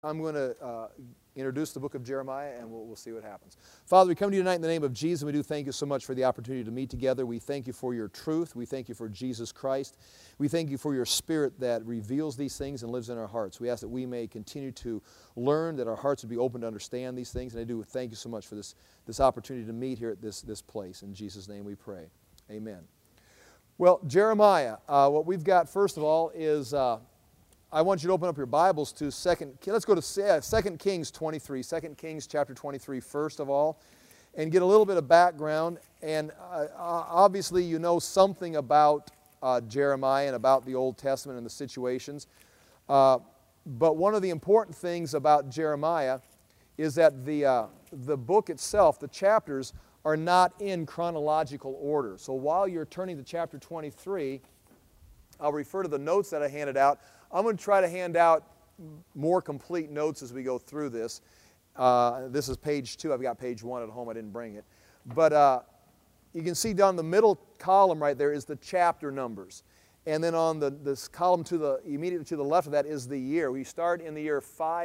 I'm going to introduce the book of Jeremiah, and we'll see what happens. Father, we come to you tonight in the name of Jesus, and we do thank you so much for the opportunity to meet together. We thank you for your truth. We thank you for Jesus Christ. We thank you for your Spirit that reveals these things and lives in our hearts. We ask that we may continue to learn, that our hearts would be open to understand these things, and I do thank you so much for this opportunity to meet here at this place. In Jesus' name we pray. Amen. Well, Jeremiah, what we've got first of all is... I want you to open up your Bibles to let's go to 2 Kings 23, 2 Kings chapter 23 first of all, and get a little bit of background. And obviously you know something about Jeremiah and about the Old Testament and the situations. But one of the important things about Jeremiah is that the book itself, the chapters, are not in chronological order. So while you're turning to chapter 23, I'll refer to the notes that I handed out. I'm going to try to hand out more complete notes as we go through this. This is page 2. I've got page 1 at home. I didn't bring it. But you can see down the middle column right there is the chapter numbers. And then on this column immediately to the left of that is the year. We start in the year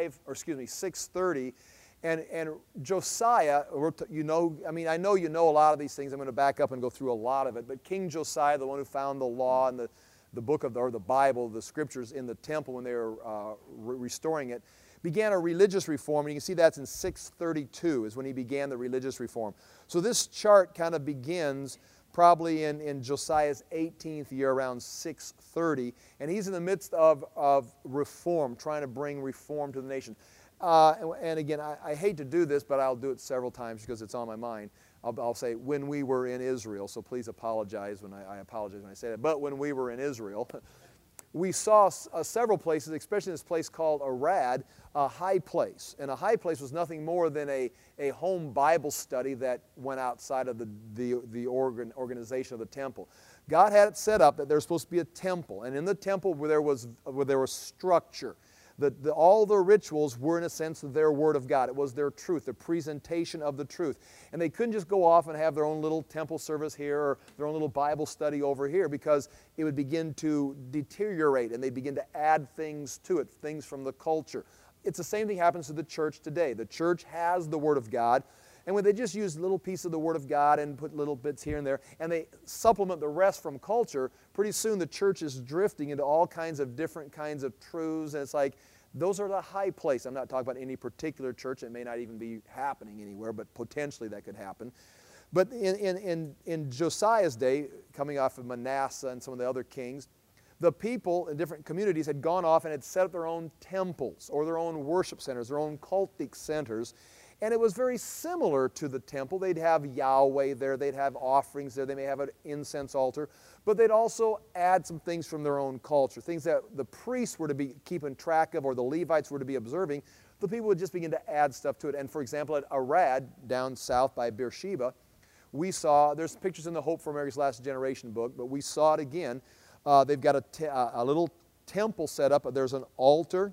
630. And Josiah, I know you know a lot of these things. I'm going to back up and go through a lot of it. But King Josiah, the one who found the law and the book of the Bible, the scriptures in the temple when they were restoring it, began a religious reform. And you can see that's in 632 is when he began the religious reform. So this chart kind of begins probably in Josiah's 18th year, around 630. And he's in the midst of reform, trying to bring reform to the nation. And again, I hate to do this, but I'll do it several times because it's on my mind. I'll say, when we were in Israel, so please apologize when I apologize when I say that. But when we were in Israel, we saw several places, especially this place called Arad, a high place. And a high place was nothing more than a home Bible study that went outside of the organization of the temple. God had it set up that there was supposed to be a temple, and in the temple where there was structure. All the rituals were, in a sense, their Word of God. It was their truth, the presentation of the truth. And they couldn't just go off and have their own little temple service here or their own little Bible study over here, because it would begin to deteriorate and they'd begin to add things to it, things from the culture. It's the same thing happens to the church today. The church has the Word of God, and when they just use a little piece of the Word of God and put little bits here and there, and they supplement the rest from culture, pretty soon the church is drifting into all kinds of different kinds of truths, and it's like, those are the high place. I'm not talking about any particular church. It may not even be happening anywhere, but potentially that could happen. But in Josiah's day, coming off of Manasseh and some of the other kings, the people in different communities had gone off and had set up their own temples or their own worship centers, their own cultic centers. And it was very similar to the temple. They'd have Yahweh there. They'd have offerings there. They may have an incense altar. But they'd also add some things from their own culture, things that the priests were to be keeping track of or the Levites were to be observing. The people would just begin to add stuff to it. And for example, at Arad, down south by Beersheba, we saw, there's pictures in the Hope for America's Last Generation book, but we saw it again. They've got a little temple set up. There's an altar.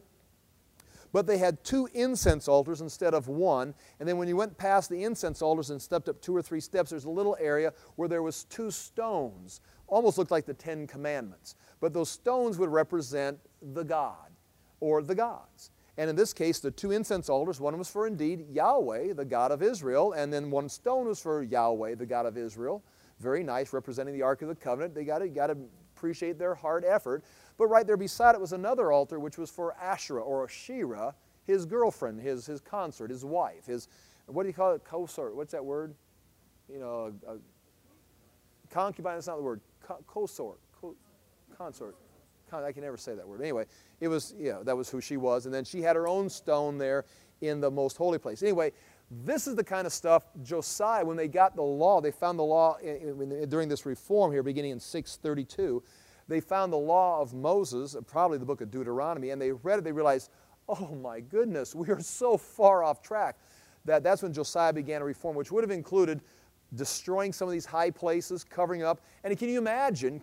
But they had 2 incense altars instead of 1. And then when you went past the incense altars and stepped up 2 or 3 steps, there's a little area where there was 2 stones. Almost looked like the 10 Commandments. But those stones would represent the God or the gods. And in this case, the 2 incense altars, one was for indeed Yahweh, the God of Israel, and then 1 stone was for Yahweh, the God of Israel. Very nice, representing the Ark of the Covenant. You got to appreciate their hard effort. But right there beside it was another altar which was for Asherah or Asherah, his girlfriend, his consort, his wife, what do you call it? Consort. What's that word? Concubine, that's not the word. Consort. Consort. I can never say that word. Anyway, it was, that was who she was. And then she had her own stone there in the most holy place. Anyway, this is the kind of stuff Josiah, when they got the law, they found the law during this reform here beginning in 632. They found the law of Moses, probably the book of Deuteronomy, and they read it, they realized, oh my goodness, we are so far off track. That's when Josiah began a reform, which would have included destroying some of these high places, covering up. And can you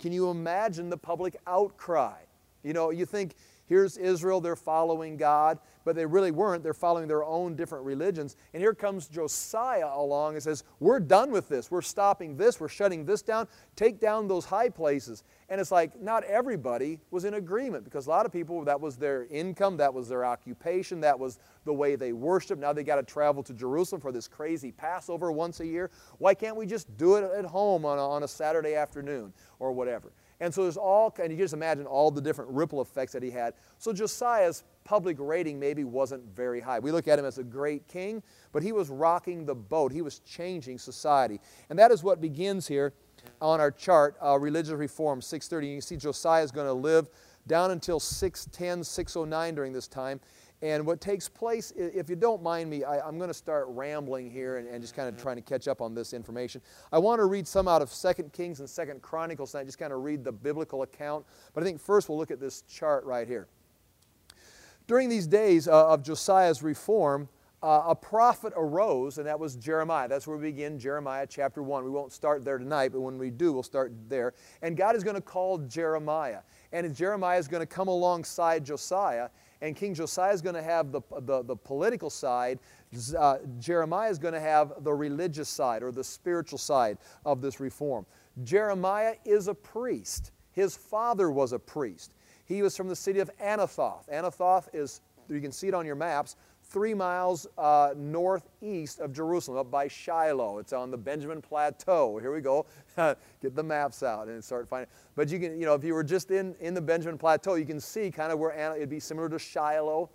imagine the public outcry? You think, here's Israel, they're following God. but they really weren't. They're following their own different religions. And here comes Josiah along and says, we're done with this. We're stopping this. We're shutting this down. Take down those high places. And it's like not everybody was in agreement, because a lot of people, that was their income, that was their occupation, that was the way they worshiped. Now they got to travel to Jerusalem for this crazy Passover once a year. Why can't we just do it at home on a Saturday afternoon or whatever? And so there's all, and you can just imagine all the different ripple effects that he had. So Josiah's public rating maybe wasn't very high. We look at him as a great king, but he was rocking the boat. He was changing society. And that is what begins here on our chart, religious reform, 630. You can see Josiah is going to live down until 610, 609 during this time. And what takes place, if you don't mind me, I'm going to start rambling here and just kind of trying to catch up on this information. I want to read some out of 2 Kings and 2 Chronicles tonight, just kind of read the biblical account. But I think first we'll look at this chart right here. During these days of Josiah's reform, a prophet arose, and that was Jeremiah. That's where we begin, Jeremiah chapter 1. We won't start there tonight, but when we do, we'll start there. And God is going to call Jeremiah. And Jeremiah is going to come alongside Josiah, and King Josiah is going to have the political side. Jeremiah is going to have the religious side, or the spiritual side of this reform. Jeremiah is a priest. His father was a priest. He was from the city of Anathoth. Anathoth is, you can see it on your maps, 3 miles northeast of Jerusalem, up by Shiloh. It's on the Benjamin Plateau. Here we go. Get the maps out and start finding. But you can, if you were just in the Benjamin Plateau, you can see kind of where it'd be similar to Shiloh,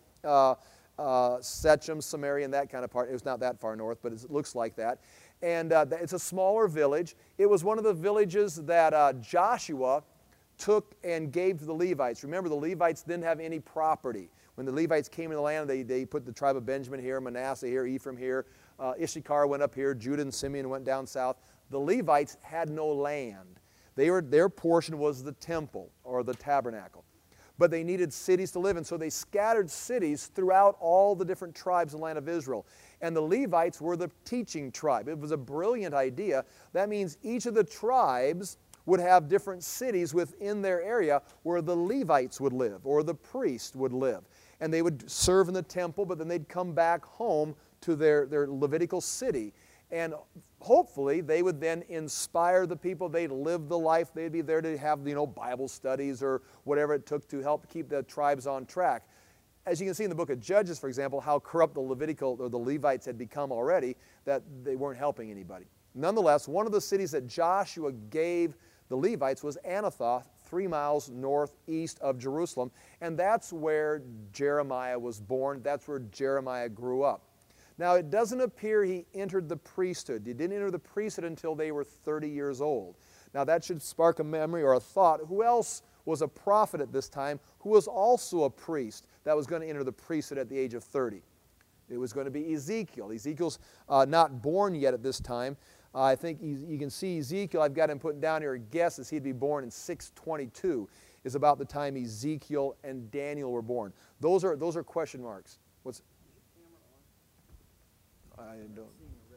Shechem, Samaria, and that kind of part. It was not that far north, but it looks like that. And it's a smaller village. It was one of the villages that Joshua took and gave to the Levites. Remember, the Levites didn't have any property. When the Levites came into the land, they put the tribe of Benjamin here, Manasseh here, Ephraim here, Issachar went up here, Judah and Simeon went down south. The Levites had no land. Their portion was the temple or the tabernacle. But they needed cities to live in, so they scattered cities throughout all the different tribes in the land of Israel. And the Levites were the teaching tribe. It was a brilliant idea. That means each of the tribes would have different cities within their area where the Levites would live or the priests would live. And they would serve in the temple, but then they'd come back home to their Levitical city. And hopefully they would then inspire the people. They'd live the life. They'd be there to have, Bible studies or whatever it took to help keep the tribes on track. As you can see in the book of Judges, for example, how corrupt the Levitical or the Levites had become already, that they weren't helping anybody. Nonetheless, one of the cities that Joshua gave the Levites was Anathoth, 3 miles northeast of Jerusalem, and that's where Jeremiah was born. That's where Jeremiah grew up. Now, it doesn't appear he entered the priesthood. He didn't enter the priesthood until they were 30 years old. Now, that should spark a memory or a thought. Who else was a prophet at this time who was also a priest that was going to enter the priesthood at the age of 30? It was going to be Ezekiel. Ezekiel's not born yet at this time. I think you can see Ezekiel, I've got him put down here, a guess is he'd be born in 622, is about the time Ezekiel and Daniel were born. Those are question marks. What's... I don't...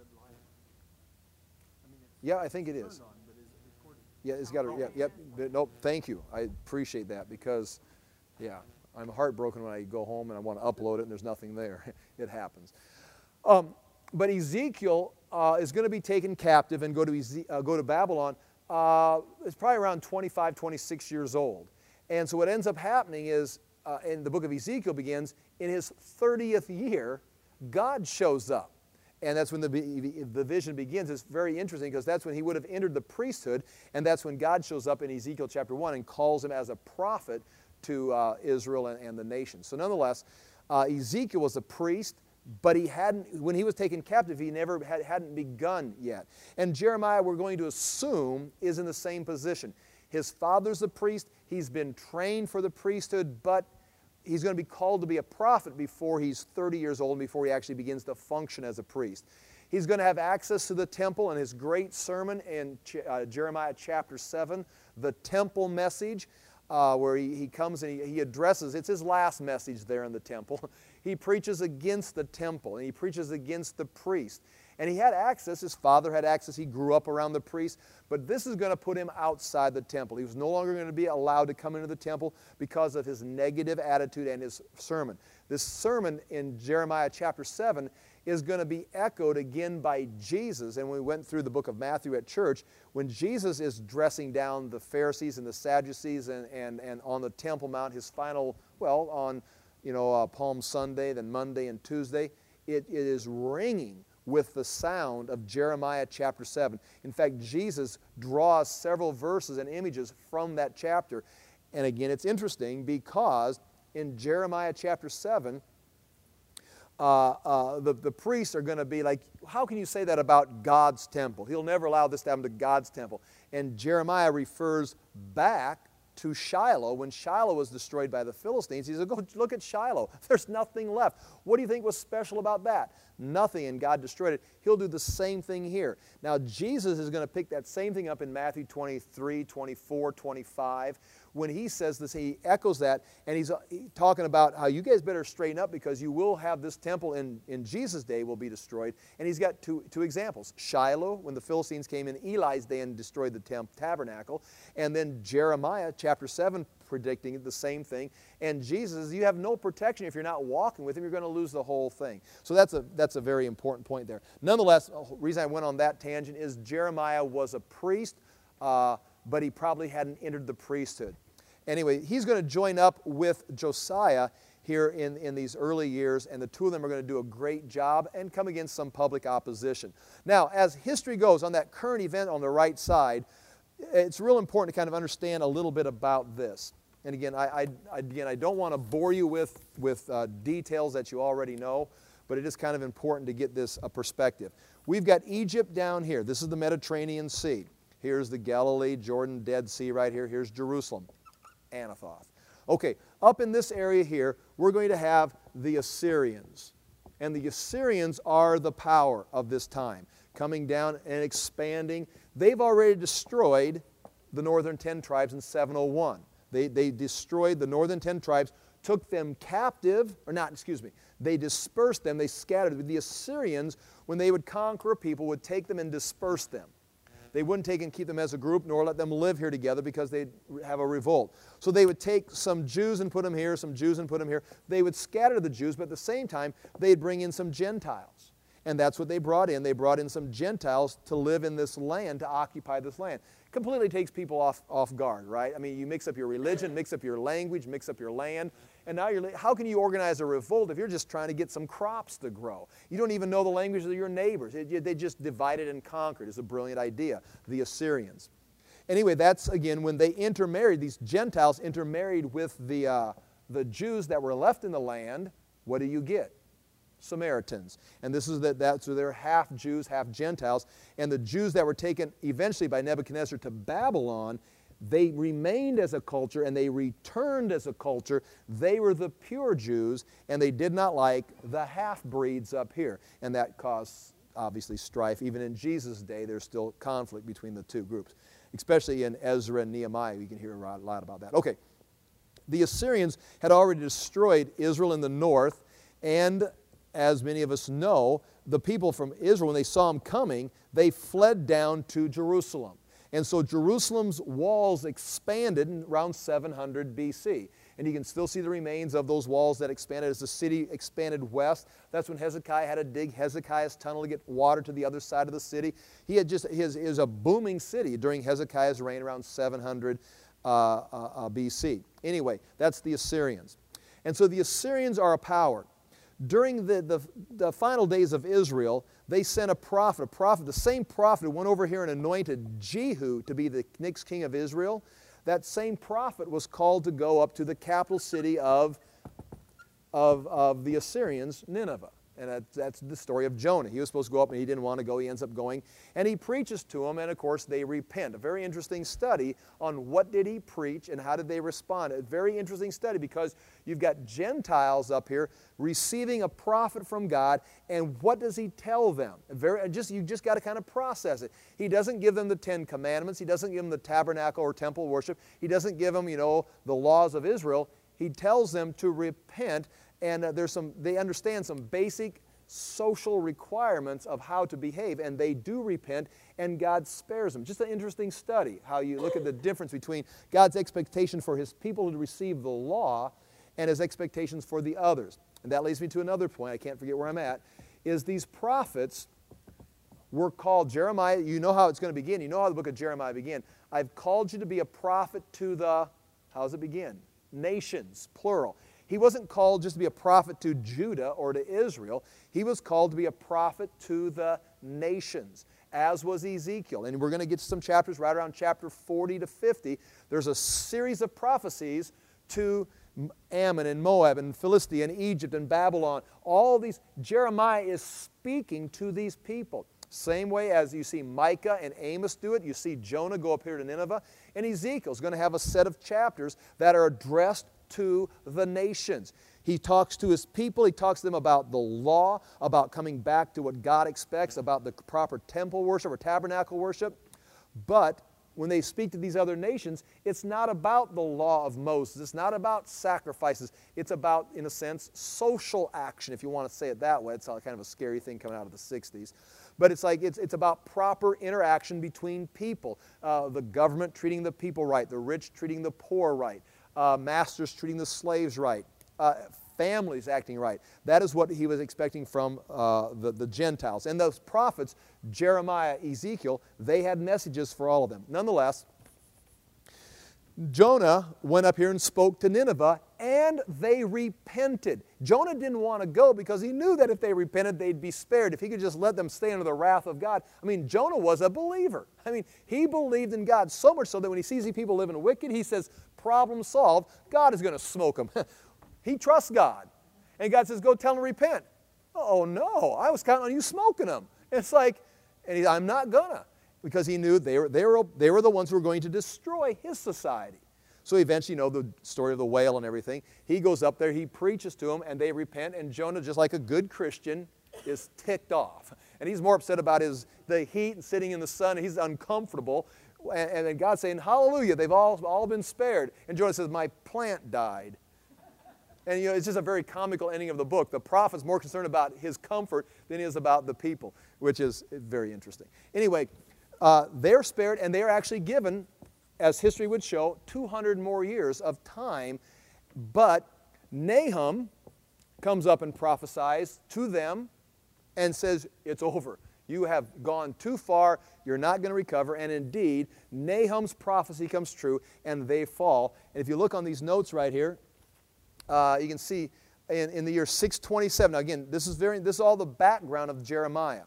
Yeah, I think it is. Yeah, it's got to, yep, nope, thank you. I appreciate that because, yeah, I'm heartbroken when I go home and I want to upload it and there's nothing there. It happens. But Ezekiel is going to be taken captive and go to Babylon. It's probably around 25, 26 years old. And so what ends up happening is, and the book of Ezekiel begins, in his 30th year, God shows up. And that's when the vision begins. It's very interesting because that's when he would have entered the priesthood, and that's when God shows up in Ezekiel chapter 1 and calls him as a prophet to Israel and the nation. So nonetheless, Ezekiel was a priest, but he hadn't, when he was taken captive, he never hadn't begun yet. And Jeremiah, we're going to assume, is in the same position. His father's a priest. He's been trained for the priesthood, but he's going to be called to be a prophet before he's 30 years old and before he actually begins to function as a priest. He's going to have access to the temple, and his great sermon in Jeremiah chapter 7, the temple message, where he comes and he addresses, it's his last message there in the temple. He preaches against the temple, and he preaches against the priest. And he had access. His father had access. He grew up around the priests. But this is going to put him outside the temple. He was no longer going to be allowed to come into the temple because of his negative attitude and his sermon. This sermon in Jeremiah chapter 7 is going to be echoed again by Jesus. And when we went through the book of Matthew at church, when Jesus is dressing down the Pharisees and the Sadducees and on the Temple Mount, his final, well, on Palm Sunday, then Monday and Tuesday, it is ringing with the sound of Jeremiah chapter 7. In fact, Jesus draws several verses and images from that chapter. And again, it's interesting because in Jeremiah chapter 7, the priests are going to be like, how can you say that about God's temple? He'll never allow this to happen to God's temple. And Jeremiah refers back to Shiloh. When Shiloh was destroyed by the Philistines, he said, go look at Shiloh. There's nothing left. What do you think was special about that? Nothing, and God destroyed it. He'll do the same thing here. Now, Jesus is going to pick that same thing up in Matthew 23, 24, 25. When he says this, he echoes that, and he's talking about how you guys better straighten up because you will have this temple in Jesus' day will be destroyed. And he's got two examples. Shiloh, when the Philistines came in Eli's day and destroyed the tabernacle. And then Jeremiah chapter 7 predicting the same thing. And Jesus, you have no protection. If you're not walking with him, you're going to lose the whole thing. So that's a very important point there. Nonetheless, the reason I went on that tangent is Jeremiah was a priest, but he probably hadn't entered the priesthood. Anyway, he's going to join up with Josiah here in these early years, and the two of them are going to do a great job and come against some public opposition. Now, as history goes, on that current event on the right side, it's real important to kind of understand a little bit about this. And again, I don't want to bore you with details that you already know, but it is kind of important to get this perspective. We've got Egypt down here. This is the Mediterranean Sea. Here's the Galilee, Jordan, Dead Sea right here. Here's Jerusalem, Anathoth. Okay, up in this area here, we're going to have the Assyrians. And the Assyrians are the power of this time, coming down and expanding. They've already destroyed the northern 10 tribes in 701. They destroyed the northern 10 tribes, took them captive, they dispersed them, they scattered. The Assyrians, when they would conquer a people, would take them and disperse them. They wouldn't take and keep them as a group, nor let them live here together because they'd have a revolt. So they would take some Jews and put them here, some Jews and put them here. They would scatter the Jews, but at the same time, they'd bring in some Gentiles. And that's what they brought in. They brought in some Gentiles to live in this land, to occupy this land. Completely takes people off guard, right? I mean, you mix up your religion, mix up your language, mix up your land, and now how can you organize a revolt if you're just trying to get some crops to grow? You don't even know the language of your neighbors. They just divided and conquered. It's a brilliant idea, the Assyrians. Anyway, that's, again, when they intermarried, these Gentiles intermarried with the Jews that were left in the land, what do you get? Samaritans. And so they're half Jews, half Gentiles. And the Jews that were taken eventually by Nebuchadnezzar to Babylon, they remained as a culture and they returned as a culture. They were the pure Jews, and they did not like the half-breeds up here. And that caused, obviously, strife. Even in Jesus' day, there's still conflict between the two groups, especially in Ezra and Nehemiah. You can hear a lot about that. Okay, the Assyrians had already destroyed Israel in the north, and as many of us know, the people from Israel, when they saw them coming, they fled down to Jerusalem. And so Jerusalem's walls expanded in around 700 BC. And you can still see the remains of those walls that expanded as the city expanded west. That's when Hezekiah had to dig Hezekiah's tunnel to get water to the other side of the city. It was a booming city during Hezekiah's reign around 700 BC. Anyway, that's the Assyrians. And so the Assyrians are a power. During the final days of Israel, they sent a prophet, the same prophet who went over here and anointed Jehu to be the next king of Israel. That same prophet was called to go up to the capital city of the Assyrians, Nineveh. And that's the story of Jonah. He was supposed to go up and he didn't want to go. He ends up going. And he preaches to them, and of course they repent. A very interesting study on what did he preach and how did they respond. A very interesting study because you've got Gentiles up here receiving a prophet from God, and what does he tell them? You just got to kind of process it. He doesn't give them the 10 Commandments. He doesn't give them the tabernacle or temple worship. He doesn't give them, the laws of Israel. He tells them to repent. And they understand some basic social requirements of how to behave, and they do repent, and God spares them. Just an interesting study, how you look at the difference between God's expectation for His people to receive the law and His expectations for the others. And that leads me to another point, I can't forget where I'm at, is these prophets were called, Jeremiah, you know how it's going to begin, you know how the book of Jeremiah began. I've called you to be a prophet to the, how does it begin? Nations, plural. He wasn't called just to be a prophet to Judah or to Israel. He was called to be a prophet to the nations, as was Ezekiel. And we're going to get to some chapters right around chapter 40 to 50. There's a series of prophecies to Ammon and Moab and Philistia and Egypt and Babylon. All these, Jeremiah is speaking to these people. Same way as you see Micah and Amos do it. You see Jonah go up here to Nineveh. And Ezekiel's going to have a set of chapters that are addressed to the nations. He talks to his people. He talks to them about the law, about coming back to what God expects, about the proper temple worship or tabernacle worship. But when they speak to these other nations, it's not about the law of Moses. It's not about sacrifices. It's about, in a sense, social action, if you want to say it that way. It's kind of a scary thing coming out of the 60s. But it's like it's about proper interaction between people. The government treating the people right, the rich treating the poor right, masters treating the slaves right, families acting right. That is what he was expecting from the Gentiles. And those prophets, Jeremiah, Ezekiel, they had messages for all of them. Nonetheless, Jonah went up here and spoke to Nineveh, and they repented. Jonah didn't want to go because he knew that if they repented, they'd be spared. If he could just let them stay under the wrath of God. I mean, Jonah was a believer. I mean, he believed in God so much so that when he sees these people living wicked, he says, problem solved. God is going to smoke them. He trusts God. And God says, go tell them to repent. Oh, no, I was counting on you smoking them. It's like, I'm not going to. Because he knew they were the ones who were going to destroy his society. So eventually, you know, the story of the whale and everything. He goes up there, he preaches to them, and they repent. And Jonah, just like a good Christian, is ticked off. And he's more upset about the heat and sitting in the sun. He's uncomfortable. And then God's saying, hallelujah, they've all been spared. And Jonah says, my plant died. And you know, it's just a very comical ending of the book. The prophet's more concerned about his comfort than he is about the people, which is very interesting. Anyway, they're spared, and they're actually given, as history would show, 200 more years of time. But Nahum comes up and prophesies to them and says, it's over. You have gone too far. You're not going to recover. And indeed, Nahum's prophecy comes true, and they fall. And if you look on these notes right here, you can see in the year 627. Now again, this is all the background of Jeremiah.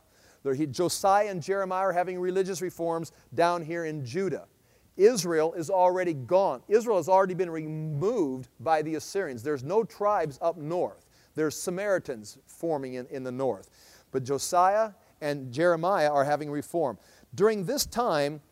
Josiah and Jeremiah are having religious reforms down here in Judah. Israel is already gone. Israel has already been removed by the Assyrians. There's no tribes up north. There's Samaritans forming in the north. But Josiah and Jeremiah are having reform. During this time,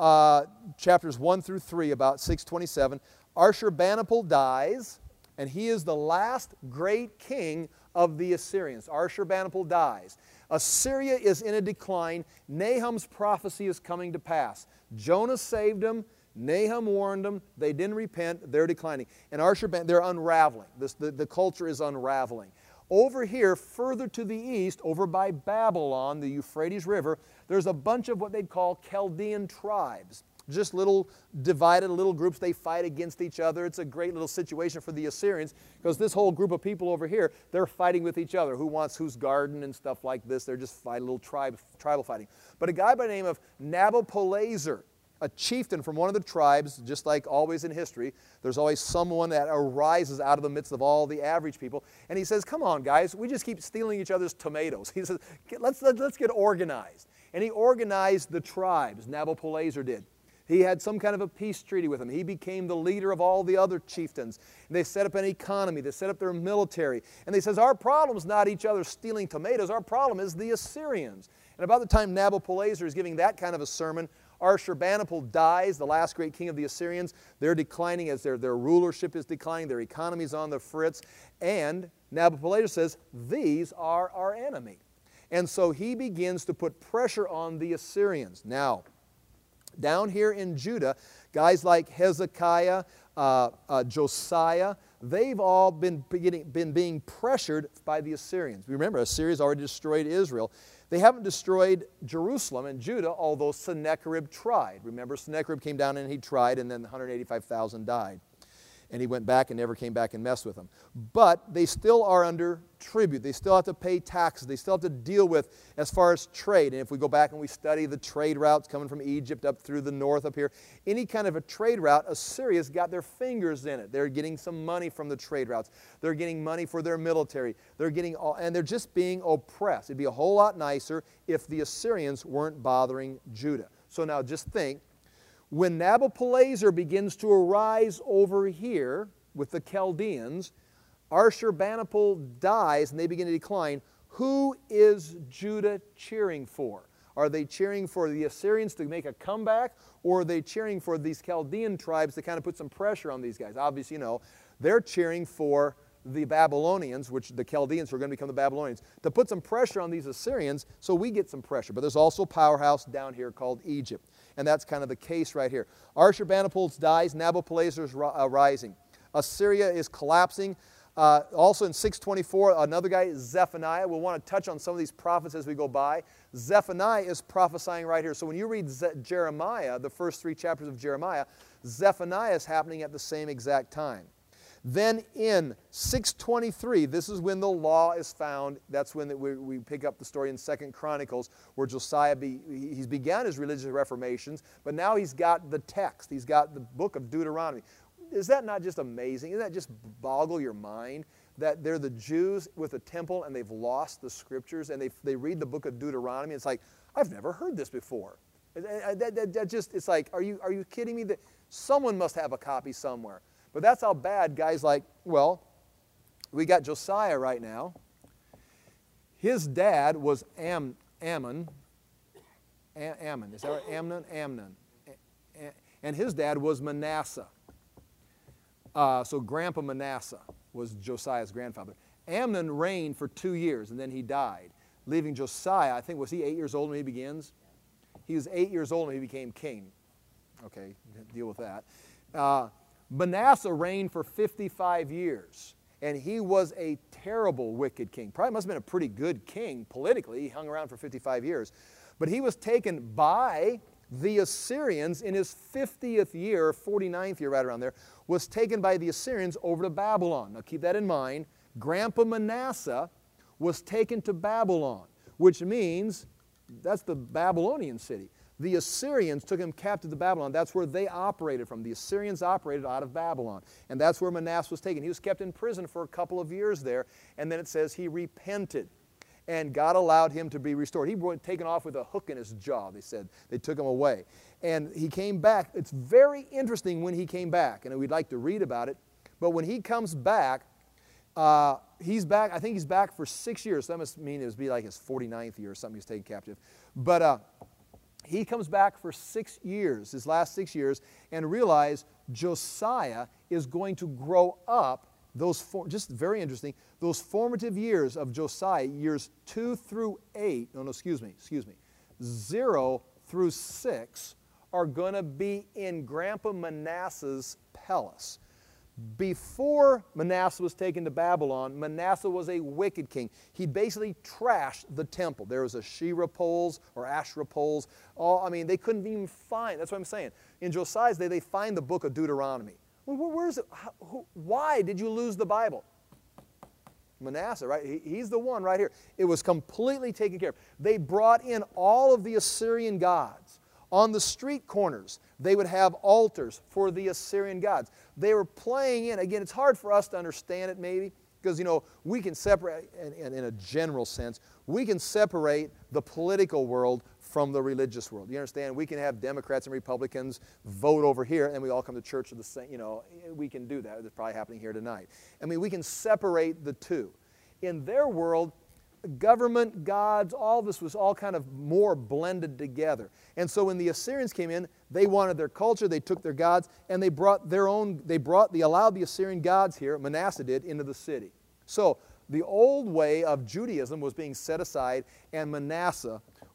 chapters 1 through 3, about 627, Ashurbanipal dies, and he is the last great king of the Assyrians. Ashurbanipal dies. Assyria is in a decline. Nahum's prophecy is coming to pass. Jonah saved them. Nahum warned them. They didn't repent. They're declining. And they're unraveling. The culture is unraveling. Over here, further to the east, over by Babylon, the Euphrates River, there's a bunch of what they'd call Chaldean tribes. Just little divided little groups. They fight against each other. It's a great little situation for the Assyrians because this whole group of people over here, they're fighting with each other. Who wants whose garden and stuff like this. They're just fighting, little tribal fighting. But a guy by the name of Nabopolassar, a chieftain from one of the tribes, just like always in history, there's always someone that arises out of the midst of all the average people. And he says, come on, guys, we just keep stealing each other's tomatoes. He says, let's get organized. And he organized the tribes, Nabopolassar did. He had some kind of a peace treaty with them. He became the leader of all the other chieftains. And they set up an economy. They set up their military. And they says, our problem is not each other stealing tomatoes. Our problem is the Assyrians. And about the time Nabopolassar is giving that kind of a sermon, Ashurbanipal dies, the last great king of the Assyrians. They're declining as their rulership is declining. Their economy is on the fritz. And Nabopolassar says, these are our enemy. And so he begins to put pressure on the Assyrians. Now, Down here in Judah, guys like Hezekiah, Josiah, they've all been being pressured by the Assyrians. Remember, Assyria's already destroyed Israel. They haven't destroyed Jerusalem and Judah, although Sennacherib tried. Remember, Sennacherib came down and he tried, and then 185,000 died. And he went back and never came back and messed with them. But they still are under tribute. They still have to pay taxes. They still have to deal with as far as trade. And if we go back and we study the trade routes coming from Egypt up through the north up here, any kind of a trade route, Assyria's got their fingers in it. They're getting some money from the trade routes. They're getting money for their military. And they're just being oppressed. It'd be a whole lot nicer if the Assyrians weren't bothering Judah. So now just think, when Nabopolassar begins to arise over here with the Chaldeans, Ashurbanipal dies and they begin to decline. Who is Judah cheering for? Are they cheering for the Assyrians to make a comeback, or are they cheering for these Chaldean tribes to kind of put some pressure on these guys? Obviously, you know, they're cheering for the Babylonians, which the Chaldeans who are going to become the Babylonians, to put some pressure on these Assyrians so we get some pressure. But there's also a powerhouse down here called Egypt. And that's kind of the case right here. Ashurbanipal dies, Nabopolassar is rising. Assyria is collapsing. Also in 624, another guy, Zephaniah. We'll want to touch on some of these prophets as we go by. Zephaniah is prophesying right here. So when you read Jeremiah, the first 3 chapters of Jeremiah, Zephaniah is happening at the same exact time. Then in 623, this is when the law is found. That's when we pick up the story in 2 Chronicles, where Josiah, he's began his religious reformations, but now he's got the text. He's got the book of Deuteronomy. Is that not just amazing? Doesn't that just boggle your mind? That they're the Jews with a temple and they've lost the scriptures, and they read the book of Deuteronomy. It's like, I've never heard this before. It's like, are you kidding me? That someone must have a copy somewhere. But that's how bad guys like, well, we got Josiah right now. His dad was Ammon. Ammon, is that right? Amnon. And his dad was Manasseh. So Grandpa Manasseh was Josiah's grandfather. Amnon reigned for 2 years, and then he died, leaving Josiah, I think, was he 8 years old when he begins? He was 8 years old when he became king. Okay, deal with that. Manasseh reigned for 55 years, and he was a terrible, wicked king. Probably must have been a pretty good king politically. He hung around for 55 years. But he was taken by the Assyrians in his 50th year, 49th year, right around there, was taken by the Assyrians over to Babylon. Now keep that in mind. Grandpa Manasseh was taken to Babylon, which means that's the Babylonian city. The Assyrians took him captive to Babylon. That's where they operated from. The Assyrians operated out of Babylon. And that's where Manasseh was taken. He was kept in prison for a couple of years there. And then it says he repented. And God allowed him to be restored. He was taken off with a hook in his jaw, they said. They took him away. And he came back. It's very interesting when he came back. And we'd like to read about it. But when he comes back, he's back. I think he's back for 6 years. So that must mean it would be like his 49th year or something he was taken captive. But he comes back for 6 years, his last 6 years, and realize Josiah is going to grow up. Just very interesting, those formative years of Josiah, years 2 through 8, 0 through 6, are going to be in Grandpa Manasseh's palace. Before Manasseh was taken to Babylon, Manasseh was a wicked king. He basically trashed the temple. There was Asherah poles or Asherah poles. They couldn't even find, that's what I'm saying. In Josiah's day, they find the book of Deuteronomy. Well, where is it? Why did you lose the Bible? Manasseh, right? He's the one right here. It was completely taken care of. They brought in all of the Assyrian gods. On the street corners, they would have altars for the Assyrian gods. They were playing in, again, it's hard for us to understand it maybe, because, we can separate, in a general sense, we can separate the political world from the religious world. You understand? We can have Democrats and Republicans vote over here, and we all come to church of the same, we can do that. It's probably happening here tonight. We can separate the two. In their world, government, gods, all this was all kind of more blended together. And so when the Assyrians came in, they wanted their culture, they took their gods, and they allowed the Assyrian gods here, Manasseh did, into the city. So the old way of Judaism was being set aside, and Manasseh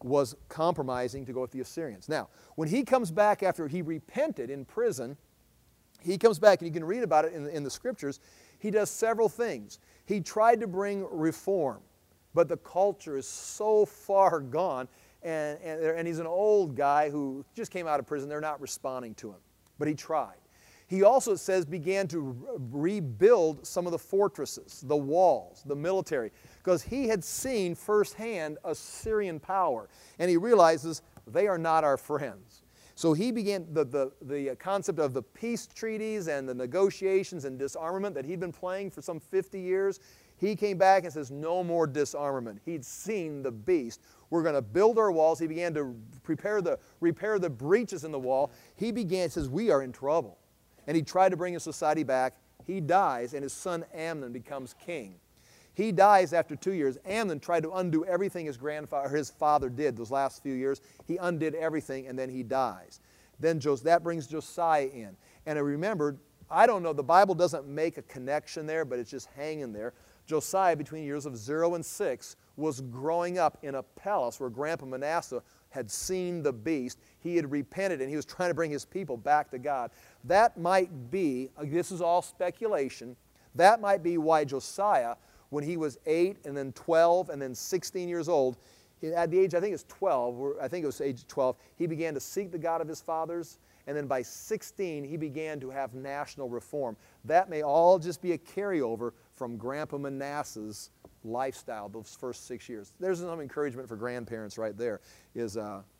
was compromising to go with the Assyrians. Now, when he comes back after he repented in prison, he comes back, and you can read about it in the Scriptures. He does several things. He tried to bring reform, but the culture is so far gone, and he's an old guy who just came out of prison. They're not responding to him, but he tried. He also, it says, began to rebuild some of the fortresses, the walls, the military, because he had seen firsthand Assyrian power, and he realizes they are not our friends. So he began the concept of the peace treaties and the negotiations and disarmament that he'd been playing for some 50 years. He came back and says, no more disarmament. He'd seen the beast. We're going to build our walls. He began to repair the breaches in the wall. He says, we are in trouble. And he tried to bring his society back. He dies, and his son Amnon becomes king. He dies after 2 years. Amnon tried to undo everything his father did those last few years. He undid everything, and then he dies. Then that brings Josiah in. And I remembered, I don't know, the Bible doesn't make a connection there, but it's just hanging there. Josiah, between the years of 0 and 6, was growing up in a palace where Grandpa Manasseh had seen the beast. He had repented, and he was trying to bring his people back to God. That might be, this is all speculation, that might be why Josiah, when he was 8 and then 12 and then 16 years old, at the age, I think it's 12, I think it was age 12, he began to seek the God of his fathers, and then by 16, he began to have national reform. That may all just be a carryover from Grandpa Manasseh's lifestyle those first 6 years. There's some encouragement for grandparents right there, is,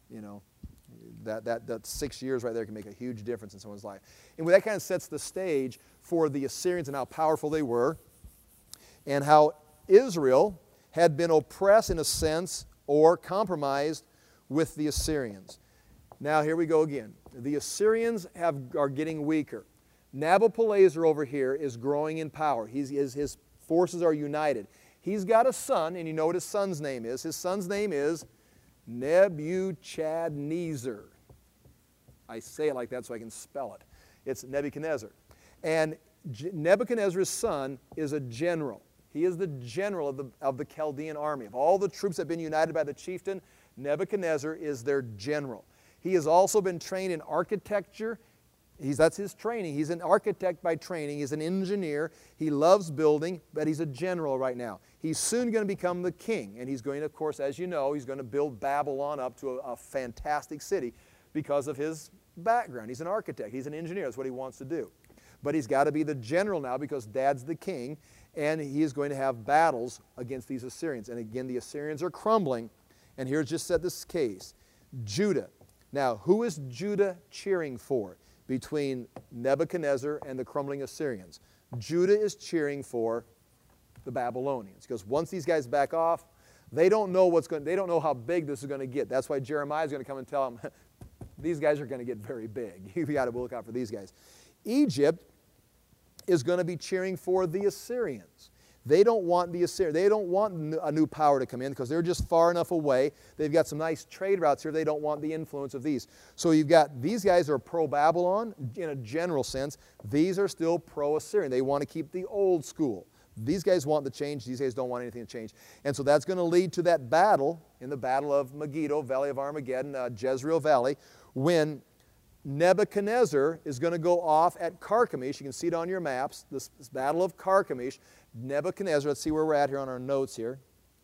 that 6 years right there can make a huge difference in someone's life. And that kind of sets the stage for the Assyrians and how powerful they were, and how Israel had been oppressed in a sense or compromised with the Assyrians. Now here we go again. The Assyrians are getting weaker. Nabopolassar over here is growing in power. His forces are united. He's got a son, and you know what his son's name is. His son's name is Nebuchadnezzar. I say it like that so I can spell it. It's Nebuchadnezzar. And Nebuchadnezzar's son is a general. He is the general of the Chaldean army. Of all the troops that have been united by the chieftain, Nebuchadnezzar is their general. He has also been trained in architecture. That's his training. He's an architect by training. He's an engineer. He loves building, but he's a general right now. He's soon going to become the king, and he's going to, of course, as you know, he's going to build Babylon up to a fantastic city because of his background. He's an architect. He's an engineer. That's what he wants to do. But he's got to be the general now because Dad's the king, and he is going to have battles against these Assyrians. And again, the Assyrians are crumbling, and here's just said this case. Judah. Now, who is Judah cheering for between Nebuchadnezzar and the crumbling Assyrians? Judah is cheering for the Babylonians, because once these guys back off, they don't know how big this is going to get. That's why Jeremiah is going to come and tell them, these guys are going to get very big. You've got to look out for these guys. Egypt is going to be cheering for the Assyrians. They don't want the Assyrians. They don't want a new power to come in because they're just far enough away. They've got some nice trade routes here. They don't want the influence of these. So you've got these guys are pro-Babylon in a general sense. These are still pro-Assyrian. They want to keep the old school. These guys want the change. These guys don't want anything to change. And so that's going to lead to that battle in the Battle of Megiddo, Valley of Armageddon, Jezreel Valley, when Nebuchadnezzar is going to go off at Carchemish. You can see it on your maps, this Battle of Carchemish. Nebuchadnezzar, let's see where we're at here on our notes here.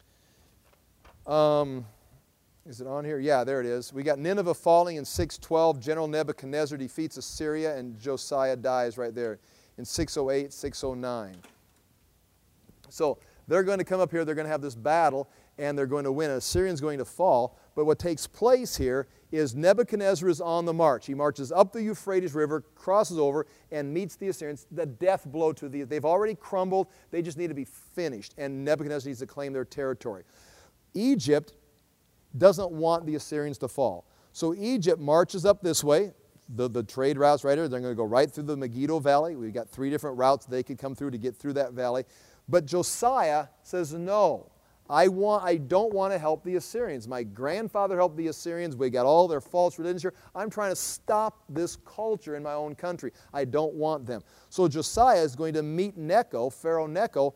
Is it on here? Yeah, there it is. We got Nineveh falling in 612. General Nebuchadnezzar defeats Assyria, and Josiah dies right there in 608, 609. So they're going to come up here. They're going to have this battle, and they're going to win. Assyrian's going to fall. But what takes place here is Nebuchadnezzar is on the march. He marches up the Euphrates River, crosses over, and meets the Assyrians. The death blow to they've already crumbled. They just need to be finished. And Nebuchadnezzar needs to claim their territory. Egypt doesn't want the Assyrians to fall. So Egypt marches up this way. The trade routes right here, they're going to go right through the Megiddo Valley. We've got 3 different routes they could come through to get through that valley. But Josiah says, no, I don't want to help the Assyrians. My grandfather helped the Assyrians. We got all their false religions here. I'm trying to stop this culture in my own country. I don't want them. So Josiah is going to meet Necho, Pharaoh Necho,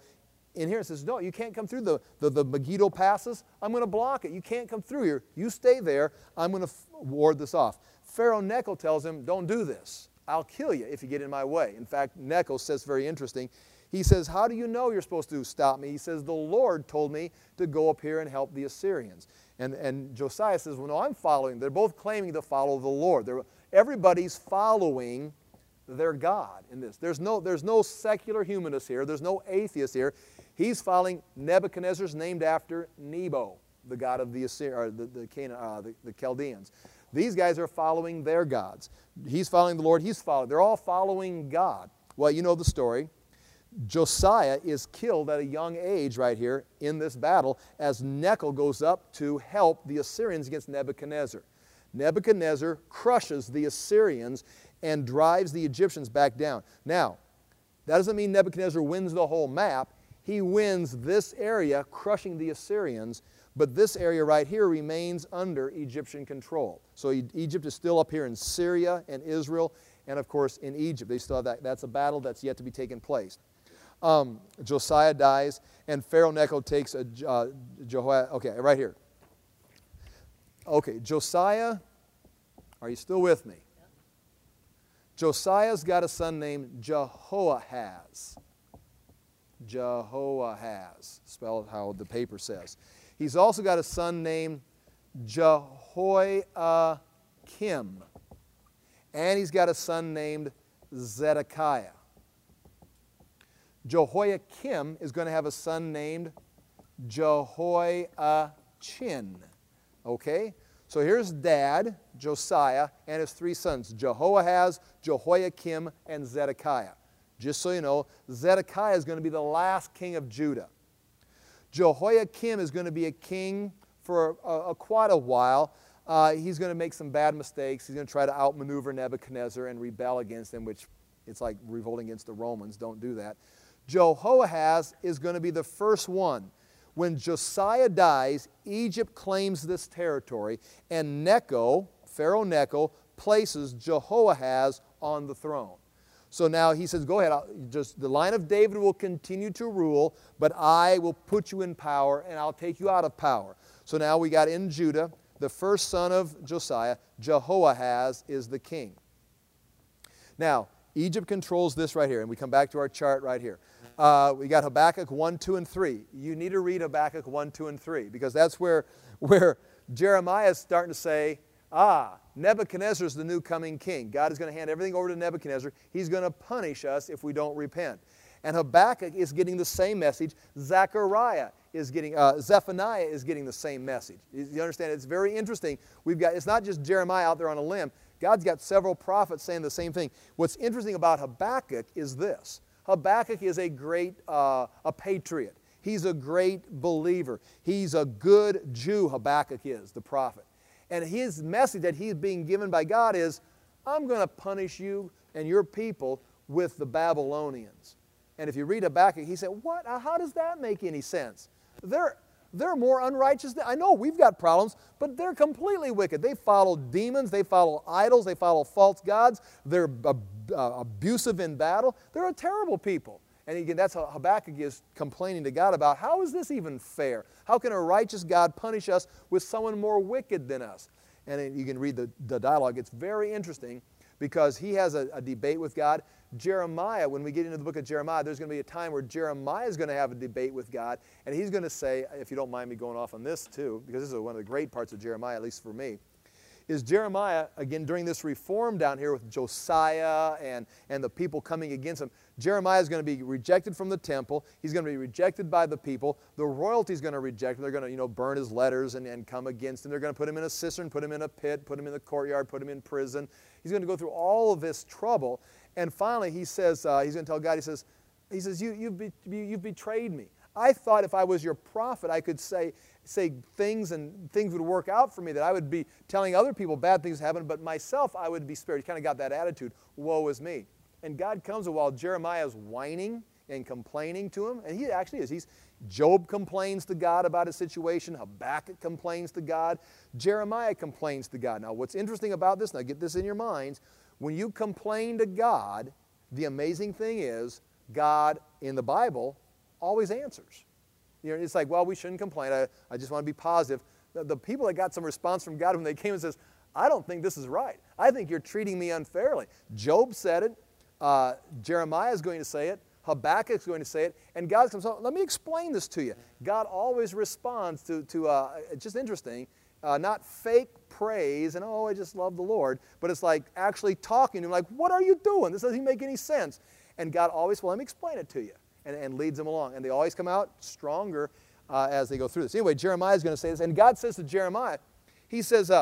in here and says, no, you can't come through the Megiddo passes. I'm going to block it. You can't come through here. You stay there. I'm going to ward this off. Pharaoh Necho tells him, don't do this. I'll kill you if you get in my way. In fact, Necho says very interesting. He says, how do you know you're supposed to stop me? He says, the Lord told me to go up here and help the Assyrians. And Josiah says, well, no, I'm following. They're both claiming to follow the Lord. Everybody's following their God in this. There's no secular humanist here. There's no atheist here. He's following Nebuchadnezzar's named after Nebo, the god of the Chaldeans. These guys are following their gods. He's following the Lord. They're all following God. Well, you know the story. Josiah is killed at a young age right here in this battle as Necho goes up to help the Assyrians against Nebuchadnezzar. Nebuchadnezzar crushes the Assyrians and drives the Egyptians back down. Now, that doesn't mean Nebuchadnezzar wins the whole map. He wins this area, crushing the Assyrians, but this area right here remains under Egyptian control. So Egypt is still up here in Syria and Israel, and of course in Egypt. They still have that. That's a battle that's yet to be taken place. Josiah dies, and Pharaoh Necho takes Jehoiakim. Okay, right here. Okay, Josiah, are you still with me? Josiah's got a son named Jehoahaz. Jehoahaz, spelled how the paper says. He's also got a son named Jehoiakim. And he's got a son named Zedekiah. Jehoiakim is going to have a son named Jehoiachin. Okay? So here's Dad, Josiah, and his three sons, Jehoahaz, Jehoiakim, and Zedekiah. Just so you know, Zedekiah is going to be the last king of Judah. Jehoiakim is going to be a king for quite a while. He's going to make some bad mistakes. He's going to try to outmaneuver Nebuchadnezzar and rebel against him, which it's like revolting against the Romans. Don't do that. Jehoahaz is going to be the first one. When Josiah dies, Egypt claims this territory, and Necho, Pharaoh Necho, places Jehoahaz on the throne. So now he says, go ahead, the line of David will continue to rule, but I will put you in power, and I'll take you out of power. So now we got in Judah, the first son of Josiah, Jehoahaz is the king. Now, Egypt controls this right here, and we come back to our chart right here. We got Habakkuk 1, 2, and 3. You need to read Habakkuk 1, 2, and 3, because that's where Jeremiah is starting to say, Nebuchadnezzar is the new coming king. God is going to hand everything over to Nebuchadnezzar. He's going to punish us if we don't repent. And Habakkuk is getting the same message. Zephaniah is getting the same message. You understand? It's very interesting. It's not just Jeremiah out there on a limb. God's got several prophets saying the same thing. What's interesting about Habakkuk is this. Habakkuk is a great a patriot. He's a great believer. He's a good Jew, Habakkuk is, the prophet. And his message that he's being given by God is, I'm going to punish you and your people with the Babylonians. And if you read Habakkuk, he said, what? How does that make any sense? They're more unrighteous than, I know we've got problems, but they're completely wicked. They follow demons, they follow idols, they follow false gods, they're abusive in battle. They're a terrible people. And again, that's how Habakkuk is complaining to God about, how is this even fair? How can a righteous God punish us with someone more wicked than us? And you can read the dialogue. It's very interesting because he has a debate with God. Jeremiah, when we get into the book of Jeremiah, there's going to be a time where Jeremiah is going to have a debate with God, and he's going to say, if you don't mind me going off on this too, because this is one of the great parts of Jeremiah, at least for me, is Jeremiah, again, during this reform down here with Josiah and the people coming against him, Jeremiah is going to be rejected from the temple. He's going to be rejected by the people. The royalty is going to reject him. They're going to, burn his letters and come against him. They're going to put him in a cistern, put him in a pit, put him in the courtyard, put him in prison. He's going to go through all of this trouble. And finally, he says, he's going to tell God, he says, you've betrayed me. I thought if I was your prophet, I could say things and things would work out for me, that I would be telling other people bad things happen, but myself I would be spared. He kind of got that attitude, woe is me. And God comes, and while Jeremiah is whining and complaining to him, and he actually is. Job complains to God about his situation. Habakkuk complains to God. Jeremiah complains to God. Now, what's interesting about this, now get this in your minds, when you complain to God, the amazing thing is God, in the Bible, always answers. You know, it's like, well, we shouldn't complain. I just want to be positive. The people that got some response from God when they came and says, I don't think this is right. I think you're treating me unfairly. Job said it. Jeremiah is going to say it. Habakkuk is going to say it. And God comes, so let me explain this to you. God always responds to just interesting, not fake praise and, oh, I just love the Lord, but it's like actually talking to him, like, what are you doing? This doesn't make any sense. And God always, well, let me explain it to you, and leads them along. And they always come out stronger as they go through this. Anyway, Jeremiah is going to say this, and God says to Jeremiah, he says,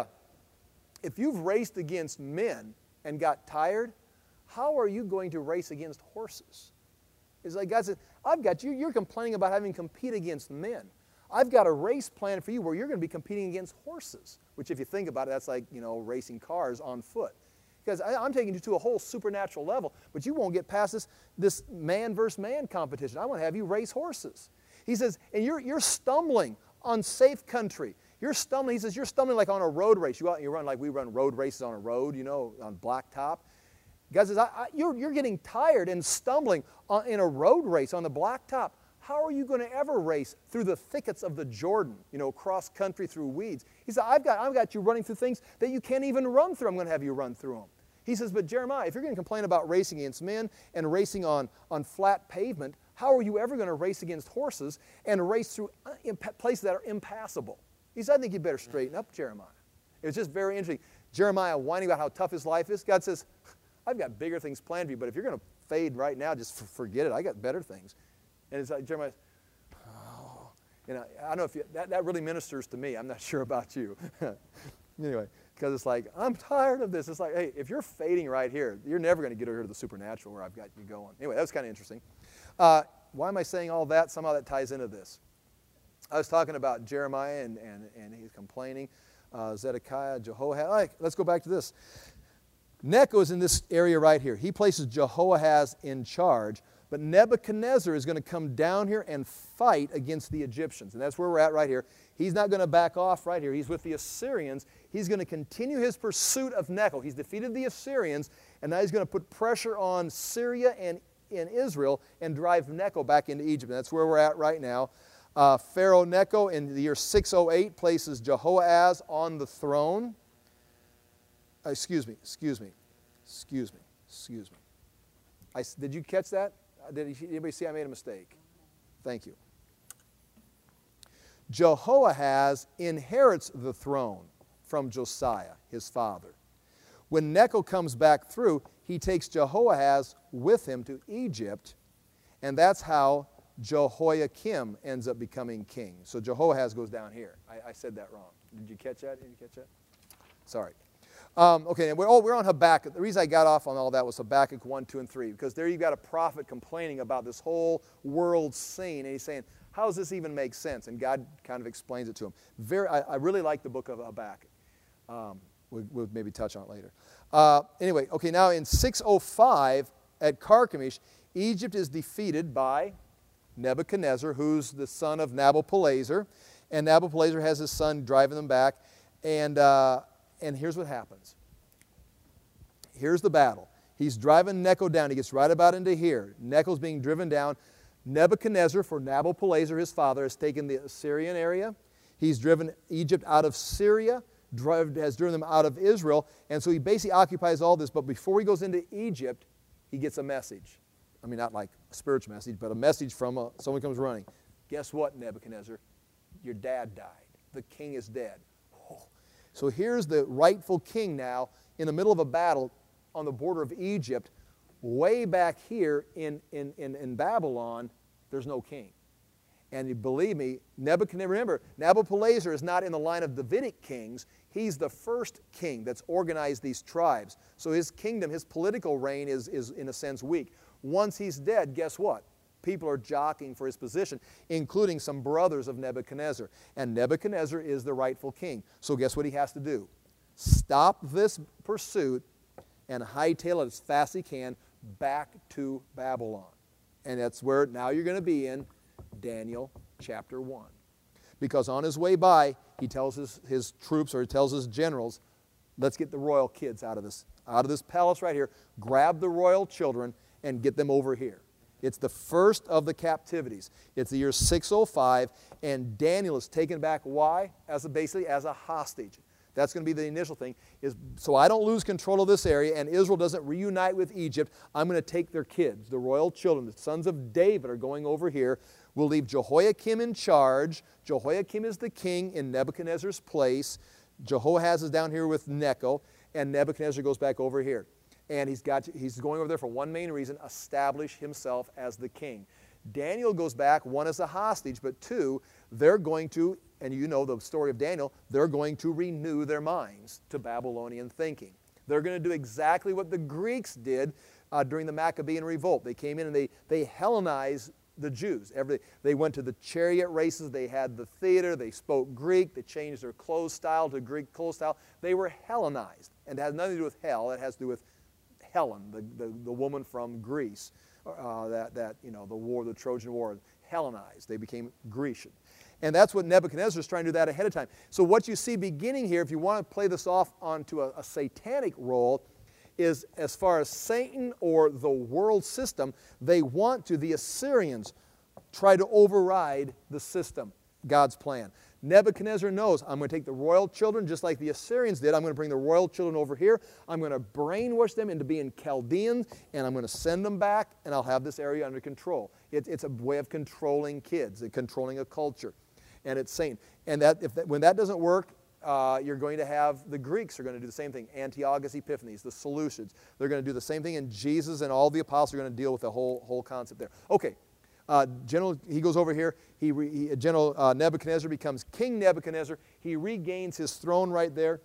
if you've raced against men and got tired, how are you going to race against horses? It's like God says, I've got you. You're complaining about having to compete against men. I've got a race plan for you where you're going to be competing against horses, which if you think about it, that's like, you know, racing cars on foot. Because I'm taking you to a whole supernatural level, but you won't get past this man versus man competition. I want to have you race horses. He says, and you're stumbling on safe country. You're stumbling, he says, you're stumbling like on a road race. You go out and you run like we run road races on a road, you know, on blacktop. God says, you're getting tired and stumbling in a road race on the blacktop. How are you going to ever race through the thickets of the Jordan, you know, cross country through weeds? He said, I've got you running through things that you can't even run through. I'm going to have you run through them. He says, but Jeremiah, if you're going to complain about racing against men and racing on flat pavement, how are you ever going to race against horses and race through places that are impassable? He said, I think you better straighten up, Jeremiah. It was just very interesting. Jeremiah whining about how tough his life is. God says, I've got bigger things planned for you, but if you're going to fade right now, just forget it. I got better things. And it's like Jeremiah, oh, you know, I don't know if that really ministers to me. I'm not sure about you. Anyway, because it's like, I'm tired of this. It's like, hey, if you're fading right here, you're never going to get over here to the supernatural where I've got you going. Anyway, that was kind of interesting. Why am I saying all that? Somehow that ties into this. I was talking about Jeremiah and he's complaining. Zedekiah, Jehoahaz. Let's go back to this. Necho is in this area right here. He places Jehoahaz in charge, but Nebuchadnezzar is going to come down here and fight against the Egyptians. And that's where we're at right here. He's not going to back off right here. He's with the Assyrians. He's going to continue his pursuit of Necho. He's defeated the Assyrians, and now he's going to put pressure on Syria and in Israel and drive Necho back into Egypt. And that's where we're at right now. Pharaoh Necho in the year 608 places Jehoahaz on the throne. Excuse me. Did you catch that? Did anybody see I made a mistake? Thank you. Jehoahaz inherits the throne from Josiah, his father. When Necho comes back through, he takes Jehoahaz with him to Egypt, and that's how Jehoiakim ends up becoming king. So Jehoahaz goes down here. I said that wrong. Did you catch that? Sorry. Okay, we're on Habakkuk. The reason I got off on all that was Habakkuk 1, 2, and 3, because there you've got a prophet complaining about this whole world scene, and he's saying, how does this even make sense? And God kind of explains it to him. I really like the book of Habakkuk. We'll maybe touch on it later. Anyway, okay, now in 605 at Carchemish, Egypt is defeated by Nebuchadnezzar, who's the son of Nabopolassar, and Nabopolassar has his son driving them back, and here's what happens. Here's the battle. He's driving Necho down. He gets right about into here. Necho's being driven down. Nebuchadnezzar, for Nabopolassar, his father, has taken the Assyrian area. He's driven Egypt out of Syria, has driven them out of Israel, and so he basically occupies all this. But before he goes into Egypt, he gets a message. I mean, not like a spiritual message, but a message from someone comes running. Guess what, Nebuchadnezzar? Your dad died. The king is dead. Oh. So here's the rightful king now in the middle of a battle on the border of Egypt. Way back here in Babylon, there's no king. And you believe me, Nebuchadnezzar, remember, Nabopolassar is not in the line of Davidic kings. He's the first king that's organized these tribes. So his kingdom, his political reign is in a sense weak. Once he's dead, guess what? People are jockeying for his position, including some brothers of Nebuchadnezzar. And Nebuchadnezzar is the rightful king. So guess what he has to do? Stop this pursuit and hightail it as fast as he can back to Babylon. And that's where now you're going to be in Daniel chapter 1. Because on his way by, he tells his troops, or he tells his generals, let's get the royal kids out of this palace right here, grab the royal children, and get them over here. It's the first of the captivities. It's the year 605, and Daniel is taken back. Why? Basically as a hostage. That's going to be the initial thing. So I don't lose control of this area, and Israel doesn't reunite with Egypt. I'm going to take their kids, the royal children, the sons of David are going over here. We'll leave Jehoiakim in charge. Jehoiakim is the king in Nebuchadnezzar's place. Jehoahaz is down here with Necho, and Nebuchadnezzar goes back over here. And he's going over there for one main reason, establish himself as the king. Daniel goes back, one as a hostage, but two, they're going to, and you know the story of Daniel, they're going to renew their minds to Babylonian thinking. They're going to do exactly what the Greeks did during the Maccabean revolt. They came in and they Hellenized the Jews. They went to the chariot races, they had the theater, they spoke Greek, they changed their clothes style to Greek clothes style. They were Hellenized. And it has nothing to do with hell, it has to do with Helen, the woman from Greece, the Trojan War, Hellenized. They became Grecian. And that's what Nebuchadnezzar is trying to do that ahead of time. So what you see beginning here, if you want to play this off onto a satanic role, is as far as Satan or the world system, the Assyrians try to override the system, God's plan. Nebuchadnezzar knows, I'm going to take the royal children just like the Assyrians did. I'm going to bring the royal children over here. I'm going to brainwash them into being Chaldeans, and I'm going to send them back, and I'll have this area under control. It's a way of controlling kids, controlling a culture. And it's Satan. And when that doesn't work, you're going to have the Greeks are going to do the same thing. Antiochus Epiphanes, the Seleucids. They're going to do the same thing, and Jesus and all the apostles are going to deal with the whole concept there. Okay. He goes over here. General Nebuchadnezzar becomes King Nebuchadnezzar. He regains his throne right there.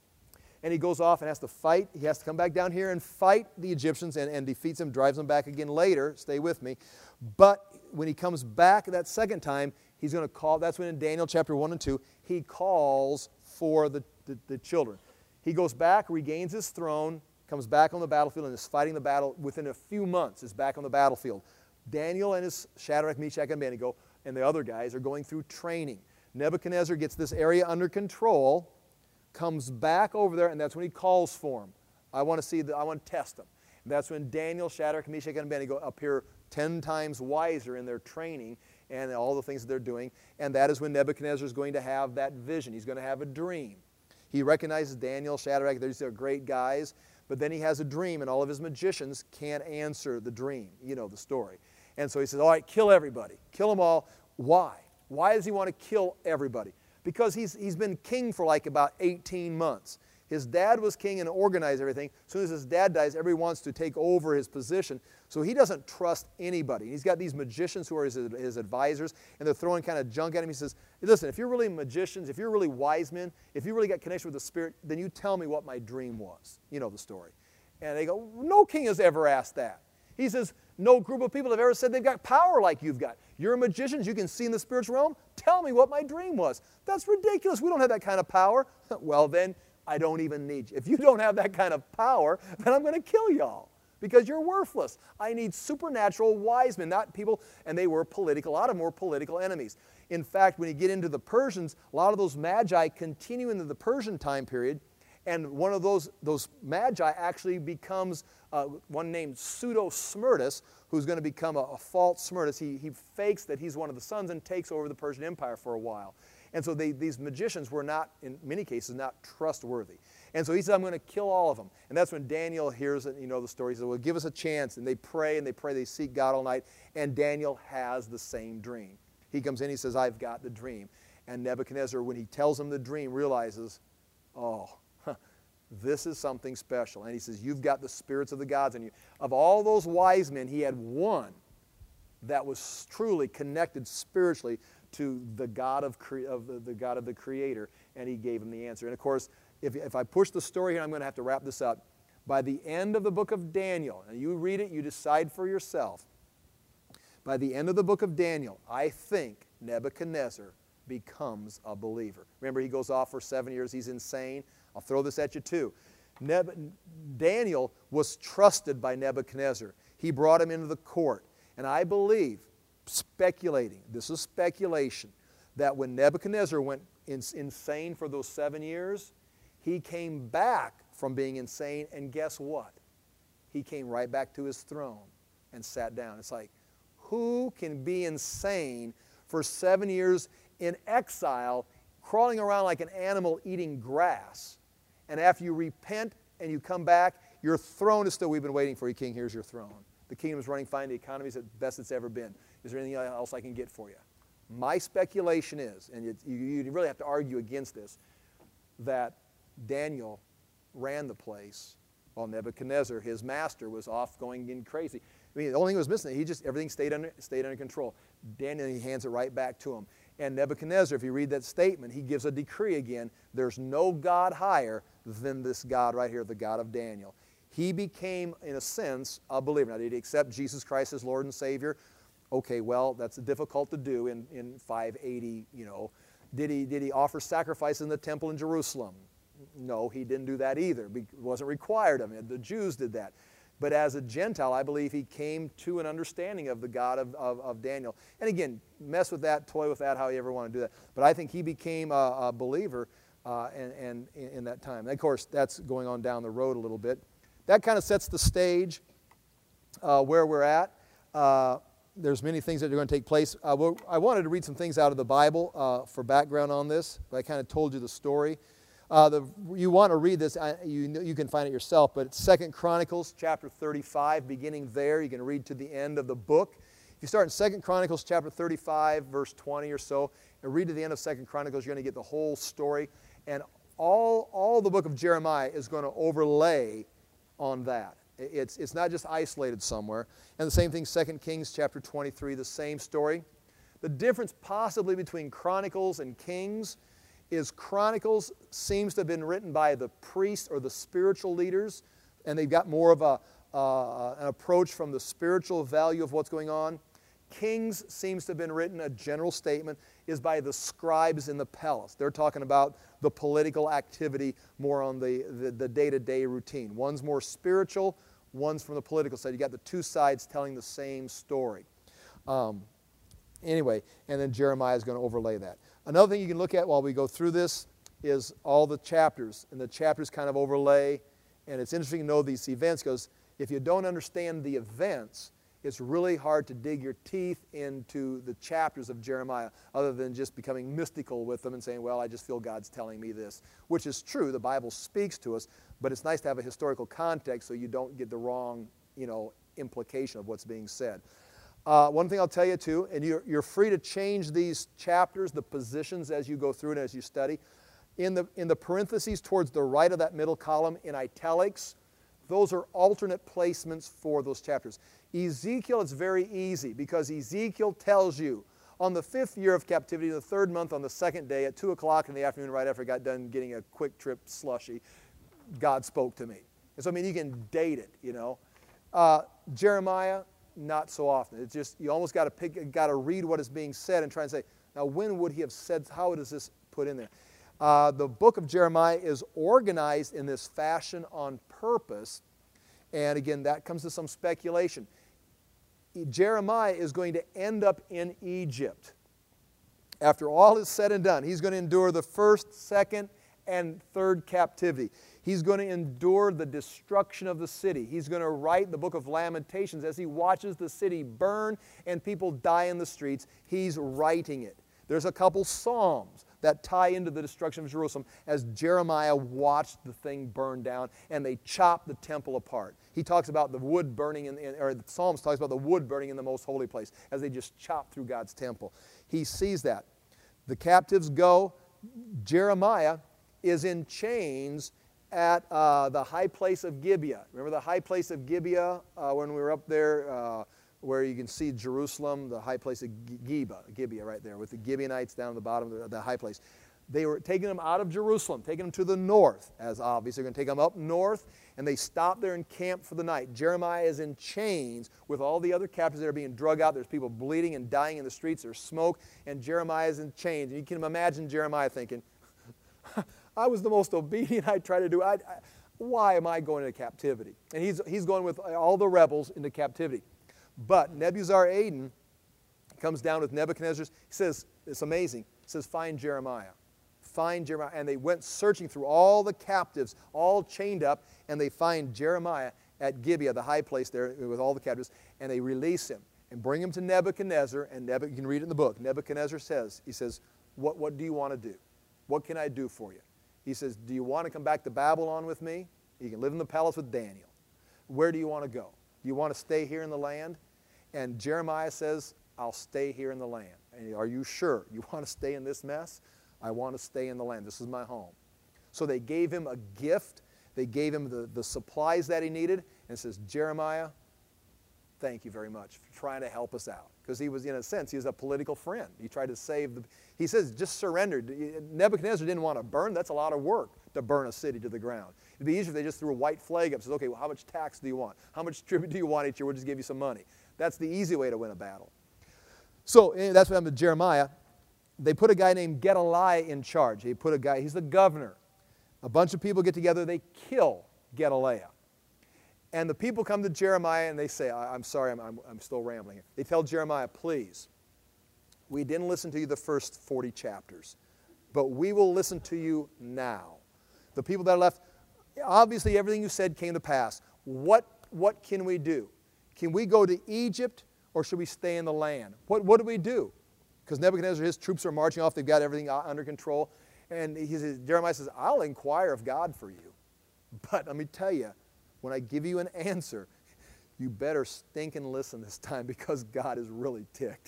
And he goes off and has to fight. He has to come back down here and fight the Egyptians and defeats them, drives them back again later. Stay with me. But when he comes back that second time, he's going to call. That's when in Daniel chapter 1 and 2, he calls for the children. He goes back, regains his throne, comes back on the battlefield, and is fighting the battle. Within a few months, is back on the battlefield. Daniel and his Shadrach, Meshach, and Abednego and the other guys are going through training. Nebuchadnezzar gets this area under control, comes back over there, and that's when he calls for them. I want to test them. And that's when Daniel, Shadrach, Meshach, and Abednego appear 10 times wiser in their training and all the things that they're doing. And that is when Nebuchadnezzar is going to have that vision. He's going to have a dream. He recognizes Daniel, Shadrach, these are great guys, but then he has a dream, and all of his magicians can't answer the dream. You know the story. And so he says, all right, kill everybody. Kill them all. Why? Why does he want to kill everybody? Because he's been king for like about 18 months. His dad was king and organized everything. As soon as his dad dies, everybody wants to take over his position. So he doesn't trust anybody. He's got these magicians who are his advisors, and they're throwing kind of junk at him. He says, listen, if you're really magicians, if you're really wise men, if you really got connection with the Spirit, then you tell me what my dream was. You know the story. And they go, no king has ever asked that. He says, no group of people have ever said they've got power like you've got. You're magicians. You can see in the spiritual realm. Tell me what my dream was. That's ridiculous. We don't have that kind of power. Well, then, I don't even need you. If you don't have that kind of power, then I'm going to kill y'all because you're worthless. I need supernatural wise men, not people, and they were political. A lot of them were political enemies. In fact, when you get into the Persians, a lot of those magi continue into the Persian time period, and one of those magi actually becomes one named Pseudo-Smyrtus, who's going to become a false Smyrtus. He fakes that he's one of the sons and takes over the Persian Empire for a while. And so these magicians were not, in many cases, not trustworthy. And so he said, I'm going to kill all of them. And that's when Daniel hears it, you know the story. He said, well, give us a chance. And they pray, they seek God all night. And Daniel has the same dream. He comes in, he says, I've got the dream. And Nebuchadnezzar, when he tells him the dream, realizes, this is something special. And he says, you've got the spirits of the gods in you. Of all those wise men, he had one that was truly connected spiritually to the God of the Creator, and he gave him the answer. And of course, if I push the story here, I'm going to have to wrap this up. By the end of the book of Daniel, and you read it, you decide for yourself. By the end of the book of Daniel, I think Nebuchadnezzar becomes a believer. Remember, he goes off for 7 years. He's insane. I'll throw this at you too. Daniel was trusted by Nebuchadnezzar. He brought him into the court. And I believe, speculating, this is speculation, that when Nebuchadnezzar went insane for those 7 years, he came back from being insane, and guess what? He came right back to his throne and sat down. It's like, Who can be insane for 7 years in exile, crawling around like an animal eating grass? And after you repent and you come back, your throne is still, we've been waiting for you, King, here's your throne. The kingdom is running fine, the economy is the best it's ever been. Is there anything else I can get for you? My speculation is, and you really have to argue against this, that Daniel ran the place while Nebuchadnezzar, his master, was off going in crazy. I mean, the only thing was missing, everything stayed under control. Daniel, he hands it right back to him. And Nebuchadnezzar, if you read that statement, he gives a decree again. There's no God higher than this God right here, the God of Daniel. He became, in a sense, a believer. Now, did he accept Jesus Christ as Lord and Savior? Okay, well, that's difficult to do in 580, you know. Did he offer sacrifice in the temple in Jerusalem? No, he didn't do that either. It wasn't required of him. The Jews did that. But as a Gentile, I believe he came to an understanding of the God of Daniel. And again, mess with that, toy with that, how you ever want to do that. But I think he became a believer and in that time. And of course, that's going on down the road a little bit. That kind of sets the stage where we're at. There's many things that are going to take place. I wanted to read some things out of the Bible for background on this, but I kind of told you the story. You want to read this, you can find it yourself, but it's 2 Chronicles chapter 35, beginning there. You can read to the end of the book. If you start in 2 Chronicles chapter 35, verse 20 or so, and read to the end of 2 Chronicles, you're going to get the whole story. And all the book of Jeremiah is going to overlay on that. It's not just isolated somewhere. And the same thing, 2 Kings chapter 23, the same story. The difference possibly between Chronicles and Kings is Chronicles seems to have been written by the priests or the spiritual leaders, and they've got more of an approach from the spiritual value of what's going on. Kings seems to have been written, a general statement, is by the scribes in the palace. They're talking about the political activity more on the day-to-day routine. One's more spiritual, one's from the political side. You got the two sides telling the same story. Anyway, and then Jeremiah is going to overlay that. Another thing you can look at while we go through this is all the chapters, and the chapters kind of overlay. And it's interesting to know these events because if you don't understand the events, it's really hard to dig your teeth into the chapters of Jeremiah other than just becoming mystical with them and saying, well, I just feel God's telling me this, which is true. The Bible speaks to us, but it's nice to have a historical context so you don't get the wrong, implication of what's being said. One thing I'll tell you too, and you're free to change these chapters, the positions as you go through it, as you study. In the parentheses towards the right of that middle column in italics, those are alternate placements for those chapters. Ezekiel, it's very easy because Ezekiel tells you on the 5th year of captivity, the 3rd month on the 2nd day at 2 o'clock in the afternoon, right after I got done getting a quick trip slushy, God spoke to me. And so, you can date it, Jeremiah, not so often. It's just, you almost got to read what is being said and try and say, now when would he have said, how does this put in there? The book of Jeremiah is organized in this fashion on purpose. And again, that comes to some speculation. Jeremiah is going to end up in Egypt. After all is said and done, he's going to endure the 1st, 2nd, and 3rd captivity. He's going to endure the destruction of the city. He's going to write the book of Lamentations as he watches the city burn and people die in the streets. He's writing it. There's a couple psalms that tie into the destruction of Jerusalem as Jeremiah watched the thing burn down and they chopped the temple apart. He talks about the wood burning, or the Psalms talks about the wood burning in the most holy place as they just chopped through God's temple. He sees that. The captives go. Jeremiah is in chains at the high place of Gibeah. Remember the high place of Gibeah when we were up there where you can see Jerusalem, the high place of Gibeah right there with the Gibeonites down at the bottom of the high place. They were taking them out of Jerusalem, taking them to the north, as obvious. They're going to take them up north, and they stop there and camp for the night. Jeremiah is in chains with all the other captives that are being drug out. There's people bleeding and dying in the streets. There's smoke, and Jeremiah is in chains. And you can imagine Jeremiah thinking, I was the most obedient I tried to do. Why am I going into captivity? And he's going with all the rebels into captivity. But Nebuzaradan comes down with Nebuchadnezzar. He says, it's amazing. He says, find Jeremiah. Find Jeremiah. And they went searching through all the captives, all chained up, and they find Jeremiah at Gibeah, the high place there with all the captives, and they release him. and bring him to Nebuchadnezzar. And you can read it in the book. Nebuchadnezzar says, what do you want to do? What can I do for you? He says, do you want to come back to Babylon with me? You can live in the palace with Daniel. Where do you want to go? Do you want to stay here in the land? And Jeremiah says, I'll stay here in the land. And are you sure you want to stay in this mess? I want to stay in the land. This is my home. So they gave him a gift. They gave him the supplies that he needed. And it says, Jeremiah, thank you very much for trying to help us out. Because he was, in a sense, he was a political friend. He tried to save he says, just surrendered. Nebuchadnezzar didn't want to burn. That's a lot of work to burn a city to the ground. It'd be easier if they just threw a white flag up and says, okay, well, how much tax do you want? How much tribute do you want each year? We'll just give you some money. That's the easy way to win a battle. So that's what happened to Jeremiah. They put a guy named Gedaliah in charge. They put a guy, he's the governor. A bunch of people get together, they kill Gedaliah. And the people come to Jeremiah and they say, I'm sorry, I'm still rambling here. They tell Jeremiah, please, we didn't listen to you the first 40 chapters, but we will listen to you now. The people that are left, obviously everything you said came to pass. What can we do? Can we go to Egypt or should we stay in the land? What do we do? Because Nebuchadnezzar, his troops are marching off. They've got everything under control. And Jeremiah says, I'll inquire of God for you. But let me tell you, when I give you an answer, you better stink and listen this time because God is really ticked.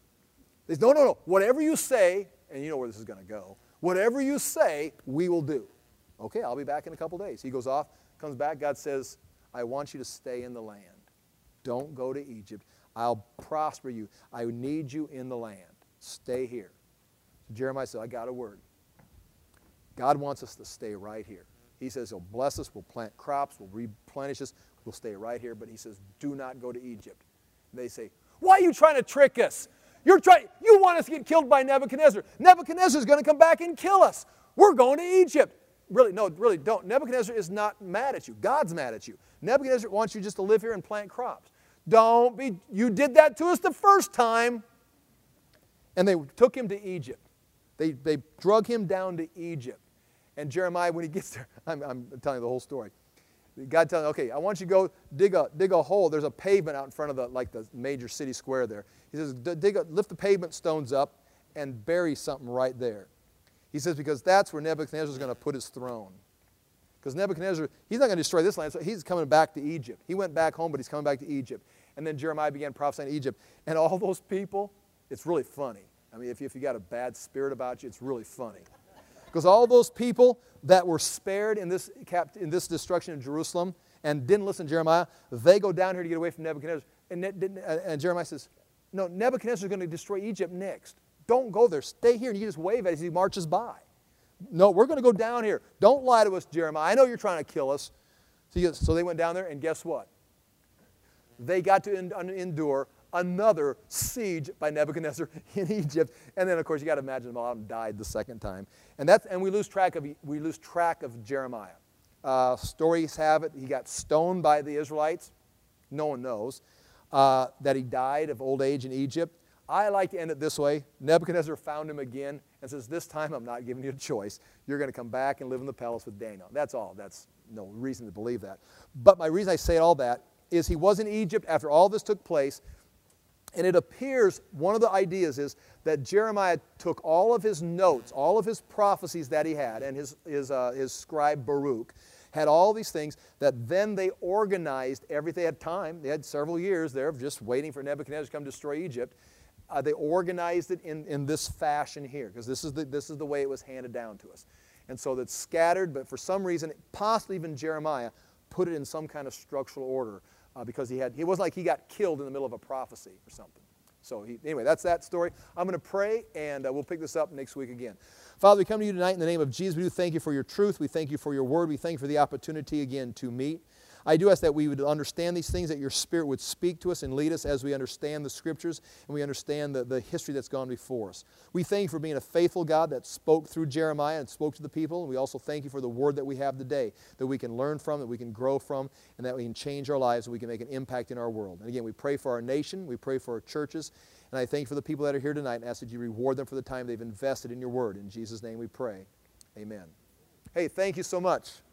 He says, no. Whatever you say, and you know where this is going to go, whatever you say, we will do. Okay, I'll be back in a couple days. He goes off, comes back. God says, I want you to stay in the land. Don't go to Egypt. I'll prosper you. I need you in the land. Stay here. Jeremiah said, I got a word. God wants us to stay right here. He says he'll bless us, we'll plant crops, we'll replenish us, we'll stay right here. But he says, do not go to Egypt. And they say, why are you trying to trick us? You want us to get killed by Nebuchadnezzar. Nebuchadnezzar's going to come back and kill us. We're going to Egypt. Really don't. Nebuchadnezzar is not mad at you. God's mad at you. Nebuchadnezzar wants you just to live here and plant crops. You did that to us the first time. And they took him to Egypt. They drug him down to Egypt. And Jeremiah, when he gets there, I'm telling you the whole story. God telling him, okay, I want you to go dig a hole. There's a pavement out in front of the major city square there. He says, lift the pavement stones up and bury something right there. He says, because that's where Nebuchadnezzar is going to put his throne. Because Nebuchadnezzar, he's not going to destroy this land, so he's coming back to Egypt. He went back home, but he's coming back to Egypt. And then Jeremiah began prophesying in Egypt. And all those people, it's really funny. I mean, if you got a bad spirit about you, it's really funny. Because all those people that were spared in this destruction of Jerusalem and didn't listen to Jeremiah, they go down here to get away from Nebuchadnezzar. And Jeremiah says, no, Nebuchadnezzar is going to destroy Egypt next. Don't go there. Stay here. And you just wave at it as he marches by. No, we're going to go down here. Don't lie to us, Jeremiah. I know you're trying to kill us. So they went down there, and guess what? They got to endure another siege by Nebuchadnezzar in Egypt. And then, of course, you got to imagine a lot of them died the second time. And we lose track of Jeremiah. Stories have it he got stoned by the Israelites. No one knows that he died of old age in Egypt. I like to end it this way. Nebuchadnezzar found him again and says, this time I'm not giving you a choice. You're going to come back and live in the palace with Daniel. That's all. That's no reason to believe that. But my reason I say all that is he was in Egypt after all this took place. And it appears, one of the ideas is that Jeremiah took all of his notes, all of his prophecies that he had, and his scribe Baruch had all these things that then they organized everything. They had time. They had several years there of just waiting for Nebuchadnezzar to come destroy Egypt. They organized it in this fashion here because this is the way it was handed down to us. And so that's scattered, but for some reason, possibly even Jeremiah put it in some kind of structural order. Because it wasn't like he got killed in the middle of a prophecy or something. So anyway, that's that story. I'm going to pray, and we'll pick this up next week again. Father, we come to you tonight in the name of Jesus. We do thank you for your truth. We thank you for your word. We thank you for the opportunity again to meet. I do ask that we would understand these things, that your Spirit would speak to us and lead us as we understand the Scriptures and we understand the history that's gone before us. We thank you for being a faithful God that spoke through Jeremiah and spoke to the people. And we also thank you for the word that we have today that we can learn from, that we can grow from, and that we can change our lives and we can make an impact in our world. And again, we pray for our nation. We pray for our churches. And I thank you for the people that are here tonight and ask that you reward them for the time they've invested in your word. In Jesus' name we pray. Amen. Hey, thank you so much.